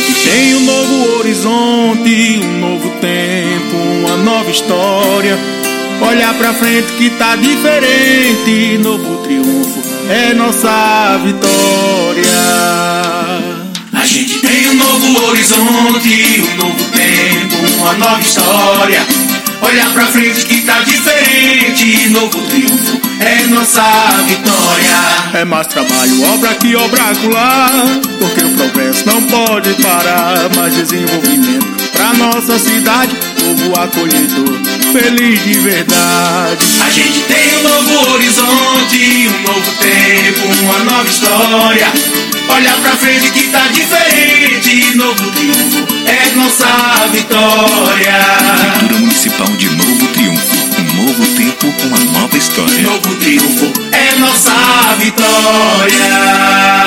gente tem um novo horizonte, um novo tempo, uma nova história. Olhar pra frente que tá diferente, novo triunfo é nossa vitória. A gente tem um novo horizonte, um novo tempo, uma nova história. Olhar pra frente que tá diferente, novo triunfo é nossa vitória. É mais trabalho, obra aqui, obra acolá, porque o progresso não pode parar. Mais desenvolvimento pra nossa cidade, povo acolhedor, feliz de verdade. A gente tem um novo horizonte, um novo tempo, uma nova história. Olhar pra frente que tá diferente, novo triunfo é nossa vitória. Prefeitura Municipal de Novo Triunfo, um novo tempo, uma nova história. Novo triunfo é nossa vitória.